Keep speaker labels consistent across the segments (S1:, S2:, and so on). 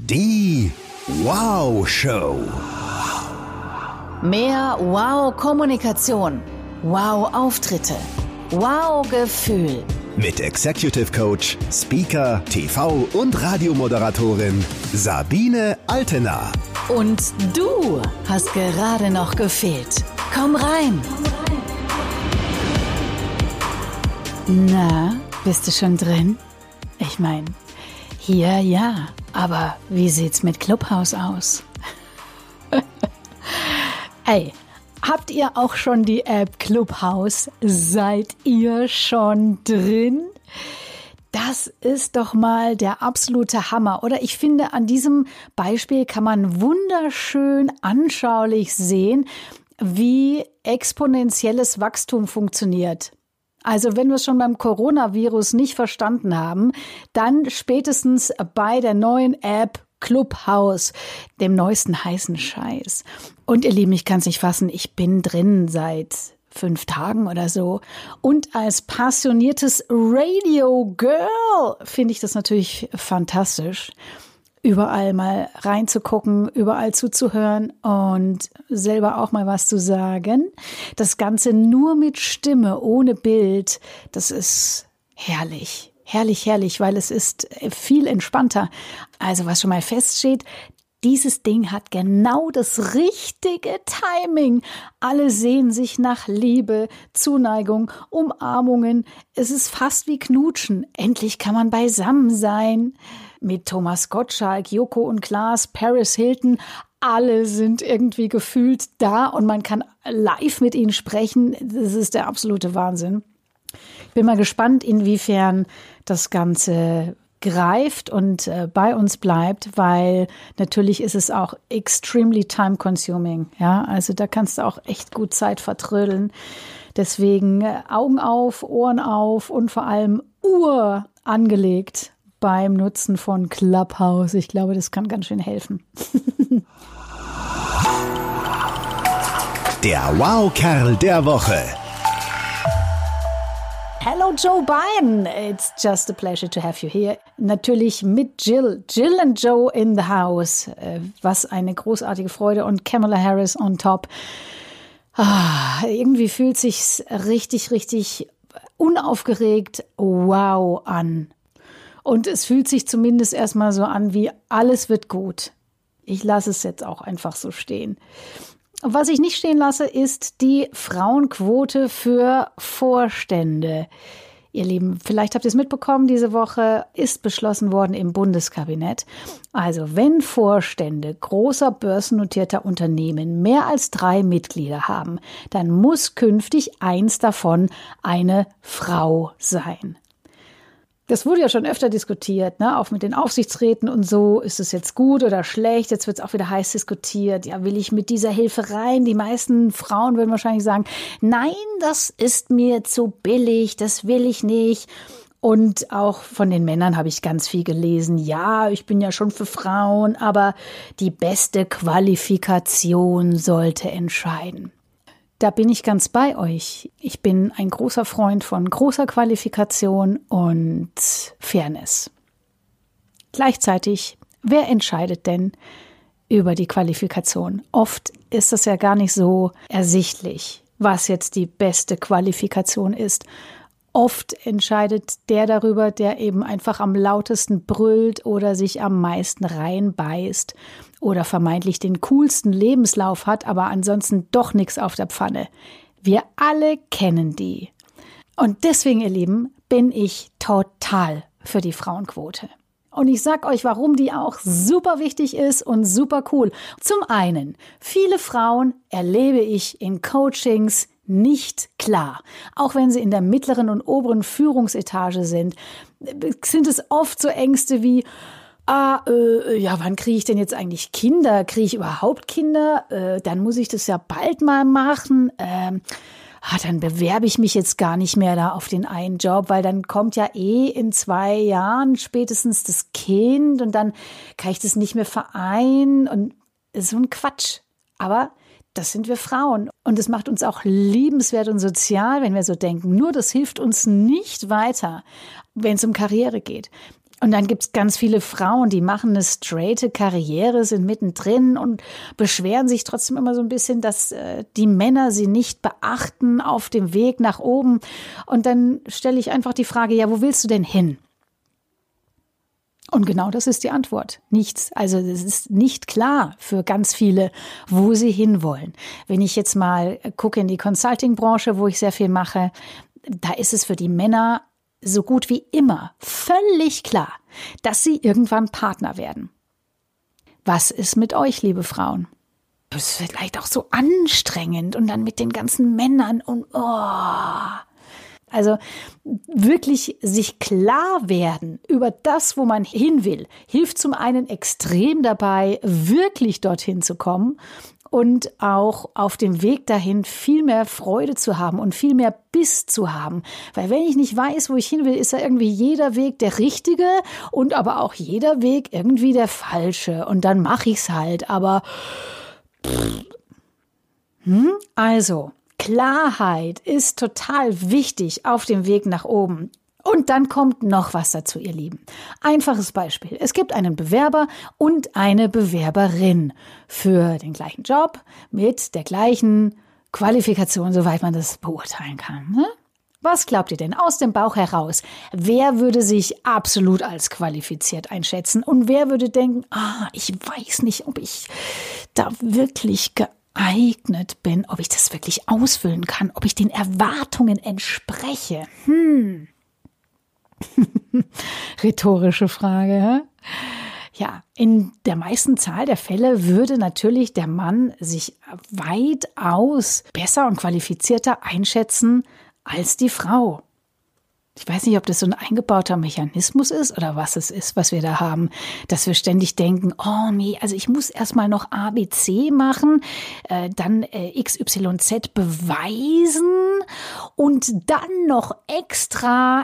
S1: Die Wow-Show.
S2: Mehr Wow-Kommunikation, Wow-Auftritte, Wow-Gefühl.
S1: Mit Executive Coach, Speaker, TV- und Radiomoderatorin Sabine Altena.
S2: Und du hast gerade noch gefehlt. Komm rein. Na, bist du schon drin? Ich meine, hier ja, aber wie sieht's mit Clubhouse aus? Ey, habt ihr auch schon die App Clubhouse? Seid ihr schon drin? Das ist doch mal der absolute Hammer, oder? Ich finde, an diesem Beispiel kann man wunderschön anschaulich sehen, wie exponentielles Wachstum funktioniert. Also wenn wir es schon beim Coronavirus nicht verstanden haben, dann spätestens bei der neuen App Clubhouse, dem neuesten heißen Scheiß. Und ihr Lieben, ich kann es nicht fassen, ich bin drin seit 5 Tagen oder so. Und als passioniertes Radio-Girl finde ich das natürlich fantastisch, überall mal reinzugucken, überall zuzuhören und selber auch mal was zu sagen. Das Ganze nur mit Stimme, ohne Bild, das ist herrlich. Herrlich, herrlich, weil es ist viel entspannter. Also was schon mal feststeht, dieses Ding hat genau das richtige Timing. Alle sehen sich nach Liebe, Zuneigung, Umarmungen. Es ist fast wie Knutschen. Endlich kann man beisammen sein. Mit Thomas Gottschalk, Joko und Klaas, Paris Hilton. Alle sind irgendwie gefühlt da und man kann live mit ihnen sprechen. Das ist der absolute Wahnsinn. Ich bin mal gespannt, inwiefern das Ganze greift und bei uns bleibt, weil natürlich ist es auch extremely time consuming. Ja, also da kannst du auch echt gut Zeit vertrödeln. Deswegen Augen auf, Ohren auf und vor allem Uhr angelegt beim Nutzen von Clubhouse. Ich glaube, das kann ganz schön helfen.
S1: Der Wow-Kerl der Woche.
S2: Hello Joe Biden, it's just a pleasure to have you here. Natürlich mit Jill and Joe in the house. Was eine großartige Freude und Kamala Harris on top. Irgendwie fühlt sich's richtig, richtig unaufgeregt wow an. Und es fühlt sich zumindest erstmal so an wie alles wird gut. Ich lasse es jetzt auch einfach so stehen. Was ich nicht stehen lasse, ist die Frauenquote für Vorstände. Ihr Lieben, vielleicht habt ihr es mitbekommen, diese Woche ist beschlossen worden im Bundeskabinett. Also wenn Vorstände großer börsennotierter Unternehmen mehr als 3 Mitglieder haben, dann muss künftig eins davon eine Frau sein. Das wurde ja schon öfter diskutiert, ne? Auch mit den Aufsichtsräten und so. Ist es jetzt gut oder schlecht? Jetzt wird es auch wieder heiß diskutiert. Ja, will ich mit dieser Hilfe rein? Die meisten Frauen würden wahrscheinlich sagen, nein, das ist mir zu billig, das will ich nicht. Und auch von den Männern habe ich ganz viel gelesen. Ja, ich bin ja schon für Frauen, aber die beste Qualifikation sollte entscheiden. Da bin ich ganz bei euch. Ich bin ein großer Freund von großer Qualifikation und Fairness. Gleichzeitig, wer entscheidet denn über die Qualifikation? Oft ist das ja gar nicht so ersichtlich, was jetzt die beste Qualifikation ist. Oft entscheidet der darüber, der eben einfach am lautesten brüllt oder sich am meisten reinbeißt oder vermeintlich den coolsten Lebenslauf hat, aber ansonsten doch nichts auf der Pfanne. Wir alle kennen die. Und deswegen, ihr Lieben, bin ich total für die Frauenquote. Und ich sag euch, warum die auch super wichtig ist und super cool. Zum einen, viele Frauen erlebe ich in Coachings nicht klar. Auch wenn sie in der mittleren und oberen Führungsetage sind es oft so Ängste wie, wann kriege ich denn jetzt eigentlich Kinder? Kriege ich überhaupt Kinder? Dann muss ich das ja bald mal machen. Dann bewerbe ich mich jetzt gar nicht mehr da auf den einen Job, weil dann kommt ja in 2 Jahren spätestens das Kind und dann kann ich das nicht mehr vereinen und so ein Quatsch. Aber das sind wir Frauen und es macht uns auch liebenswert und sozial, wenn wir so denken. Nur das hilft uns nicht weiter, wenn es um Karriere geht. Und dann gibt's ganz viele Frauen, die machen eine straighte Karriere, sind mittendrin und beschweren sich trotzdem immer so ein bisschen, dass die Männer sie nicht beachten auf dem Weg nach oben. Und dann stelle ich einfach die Frage, ja, wo willst du denn hin? Und genau das ist die Antwort. Nichts. Also es ist nicht klar für ganz viele, wo sie hinwollen. Wenn ich jetzt mal gucke in die Consulting-Branche, wo ich sehr viel mache, da ist es für die Männer so gut wie immer völlig klar, dass sie irgendwann Partner werden. Was ist mit euch, liebe Frauen? Das ist vielleicht auch so anstrengend und dann mit den ganzen Männern und Also wirklich sich klar werden über das, wo man hin will, hilft zum einen extrem dabei, wirklich dorthin zu kommen und auch auf dem Weg dahin viel mehr Freude zu haben und viel mehr Biss zu haben. Weil wenn ich nicht weiß, wo ich hin will, ist da irgendwie jeder Weg der richtige und aber auch jeder Weg irgendwie der falsche. Und dann mache ich's halt. Aber also Klarheit ist total wichtig auf dem Weg nach oben. Und dann kommt noch was dazu, ihr Lieben. Einfaches Beispiel. Es gibt einen Bewerber und eine Bewerberin für den gleichen Job mit der gleichen Qualifikation, soweit man das beurteilen kann. Ne? Was glaubt ihr denn aus dem Bauch heraus? Wer würde sich absolut als qualifiziert einschätzen? Und wer würde denken, ich weiß nicht, ob ich da wirklich geeignet bin, ob ich das wirklich ausfüllen kann, ob ich den Erwartungen entspreche? Rhetorische Frage. Ja, in der meisten Zahl der Fälle würde natürlich der Mann sich weitaus besser und qualifizierter einschätzen als die Frau. Ich weiß nicht, ob das so ein eingebauter Mechanismus ist oder was es ist, was wir da haben, dass wir ständig denken, oh nee, also ich muss erstmal noch ABC machen, dann XYZ beweisen und dann noch extra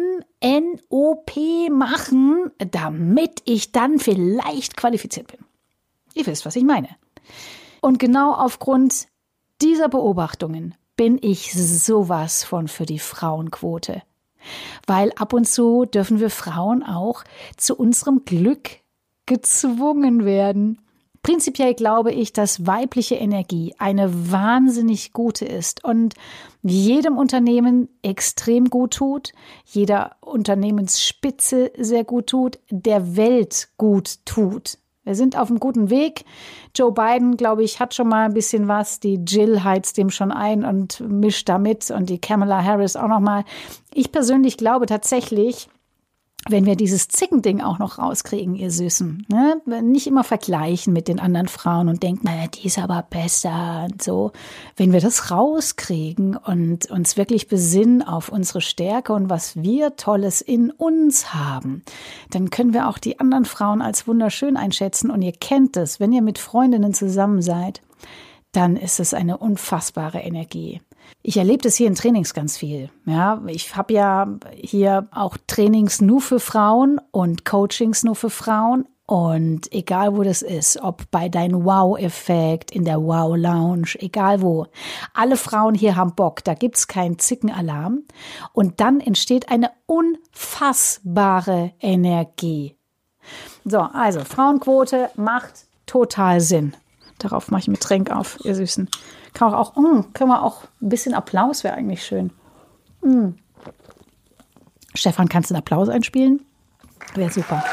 S2: MNOP machen, damit ich dann vielleicht qualifiziert bin. Ihr wisst, was ich meine. Und genau aufgrund dieser Beobachtungen bin ich sowas von für die Frauenquote. Weil ab und zu dürfen wir Frauen auch zu unserem Glück gezwungen werden. Prinzipiell glaube ich, dass weibliche Energie eine wahnsinnig gute ist und jedem Unternehmen extrem gut tut, jeder Unternehmensspitze sehr gut tut, der Welt gut tut. Wir sind auf einem guten Weg. Joe Biden, glaube ich, hat schon mal ein bisschen was. Die Jill heizt dem schon ein und mischt da mit und die Kamala Harris auch noch mal. Ich persönlich glaube tatsächlich, wenn wir dieses Zicgending auch noch rauskriegen, ihr Süßen, ne? Nicht immer vergleichen mit den anderen Frauen und denken, die ist aber besser und so. Wenn wir das rauskriegen und uns wirklich besinnen auf unsere Stärke und was wir Tolles in uns haben, dann können wir auch die anderen Frauen als wunderschön einschätzen. Und ihr kennt es, wenn ihr mit Freundinnen zusammen seid, dann ist es eine unfassbare Energie. Ich erlebe das hier in Trainings ganz viel. Ja, ich habe ja hier auch Trainings nur für Frauen und Coachings nur für Frauen. Und egal, wo das ist, ob bei deinem Wow-Effekt, in der Wow-Lounge, egal wo. Alle Frauen hier haben Bock, da gibt's keinen Zickenalarm. Und dann entsteht eine unfassbare Energie. So, also Frauenquote macht total Sinn. Darauf mache ich mir Tränk auf, ihr Süßen. Können wir auch ein bisschen Applaus, wäre eigentlich schön. Stefan, kannst du einen Applaus einspielen? Wäre super.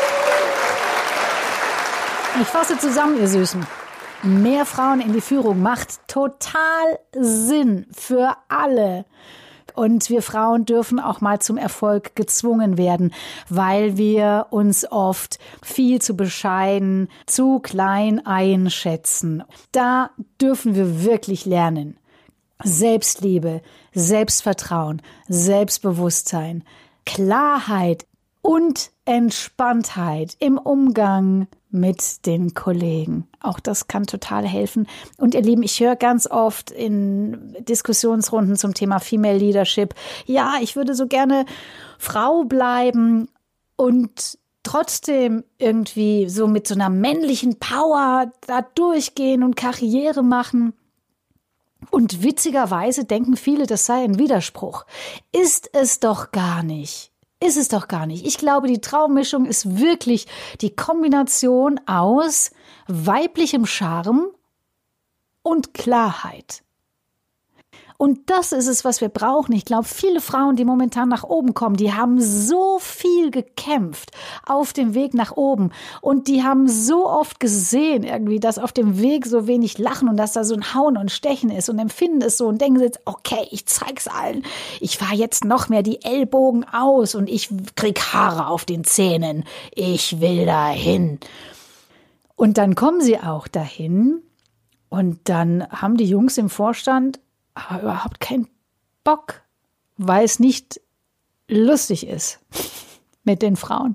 S2: Ich fasse zusammen, ihr Süßen. Mehr Frauen in die Führung macht total Sinn für alle. Und wir Frauen dürfen auch mal zum Erfolg gezwungen werden, weil wir uns oft viel zu bescheiden, zu klein einschätzen. Da dürfen wir wirklich lernen. Selbstliebe, Selbstvertrauen, Selbstbewusstsein, Klarheit und Entspanntheit im Umgang mit den Kollegen. Auch das kann total helfen. Und ihr Lieben, ich höre ganz oft in Diskussionsrunden zum Thema Female Leadership, ja, ich würde so gerne Frau bleiben und trotzdem irgendwie so mit so einer männlichen Power da durchgehen und Karriere machen. Und witzigerweise denken viele, das sei ein Widerspruch. Ist es doch gar nicht. ist es doch gar nicht. Ich glaube, die Traummischung ist wirklich die Kombination aus weiblichem Charme und Klarheit. Und das ist es, was wir brauchen. Ich glaube, viele Frauen, die momentan nach oben kommen, die haben so viel gekämpft auf dem Weg nach oben. Und die haben so oft gesehen irgendwie, dass auf dem Weg so wenig Lachen und dass da so ein Hauen und Stechen ist und empfinden es so und denken jetzt, okay, ich zeig's allen. Ich fahre jetzt noch mehr die Ellbogen aus und ich krieg Haare auf den Zähnen. Ich will dahin. Und dann kommen sie auch dahin und dann haben die Jungs im Vorstand aber überhaupt keinen Bock, weil es nicht lustig ist mit den Frauen.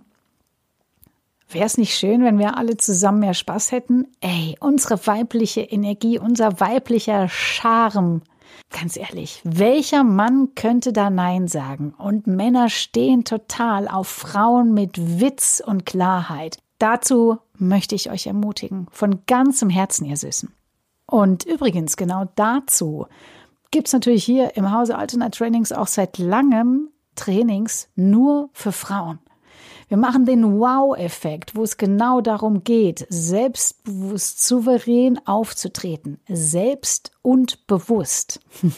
S2: Wäre es nicht schön, wenn wir alle zusammen mehr Spaß hätten? Ey, unsere weibliche Energie, unser weiblicher Charme. Ganz ehrlich, welcher Mann könnte da Nein sagen? Und Männer stehen total auf Frauen mit Witz und Klarheit. Dazu möchte ich euch ermutigen, von ganzem Herzen, ihr Süßen. Und übrigens, genau dazu gibt es natürlich hier im Hause Altena Trainings auch seit langem Trainings nur für Frauen. Wir machen den Wow-Effekt, wo es genau darum geht, selbstbewusst, souverän aufzutreten. Selbst und bewusst.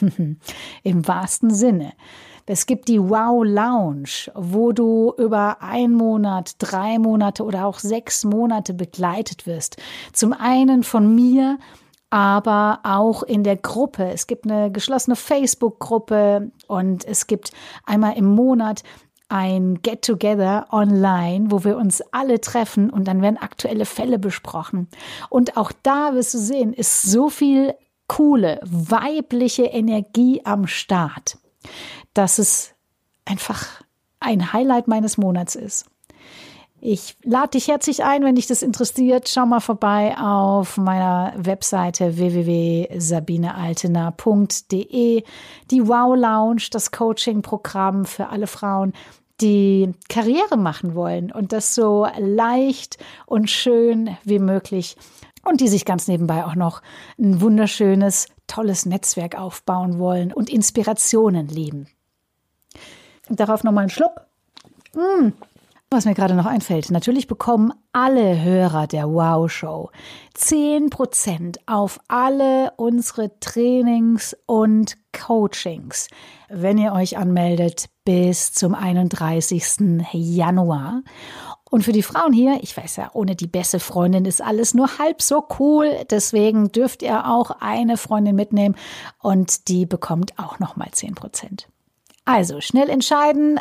S2: Im wahrsten Sinne. Es gibt die Wow-Lounge, wo du über 1 Monat, 3 Monate oder auch 6 Monate begleitet wirst. Zum einen von mir, aber auch in der Gruppe. Es gibt eine geschlossene Facebook-Gruppe und es gibt einmal im Monat ein Get-Together online, wo wir uns alle treffen und dann werden aktuelle Fälle besprochen. Und auch da wirst du sehen, ist so viel coole, weibliche Energie am Start, dass es einfach ein Highlight meines Monats ist. Ich lade dich herzlich ein, wenn dich das interessiert. Schau mal vorbei auf meiner Webseite www.sabinealtener.de. Die Wow Lounge, das Coaching-Programm für alle Frauen, die Karriere machen wollen und das so leicht und schön wie möglich und die sich ganz nebenbei auch noch ein wunderschönes, tolles Netzwerk aufbauen wollen und Inspirationen lieben. Darauf nochmal einen Schluck. Was mir gerade noch einfällt, natürlich bekommen alle Hörer der Wow-Show 10% auf alle unsere Trainings und Coachings, wenn ihr euch anmeldet bis zum 31. Januar. Und für die Frauen hier, ich weiß ja, ohne die beste Freundin ist alles nur halb so cool, deswegen dürft ihr auch eine Freundin mitnehmen und die bekommt auch nochmal 10%. Also schnell entscheiden,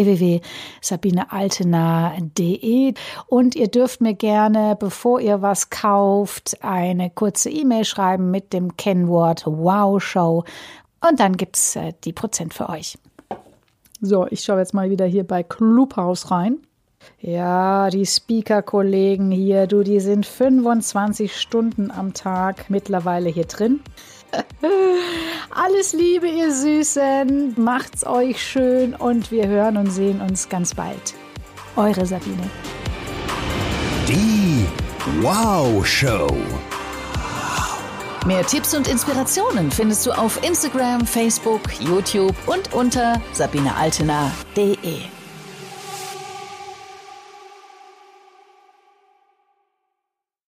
S2: www.sabinealtener.de und ihr dürft mir gerne, bevor ihr was kauft, eine kurze E-Mail schreiben mit dem Kennwort Wow-Show und dann gibt's die Prozent für euch. So, ich schaue jetzt mal wieder hier bei Clubhouse rein. Ja, die Speaker-Kollegen hier, die sind 25 Stunden am Tag mittlerweile hier drin. Alles Liebe, ihr Süßen. Macht's euch schön und wir hören und sehen uns ganz bald. Eure Sabine.
S1: Die Wow Show.
S3: Mehr Tipps und Inspirationen findest du auf Instagram, Facebook, YouTube und unter sabinealtener.de.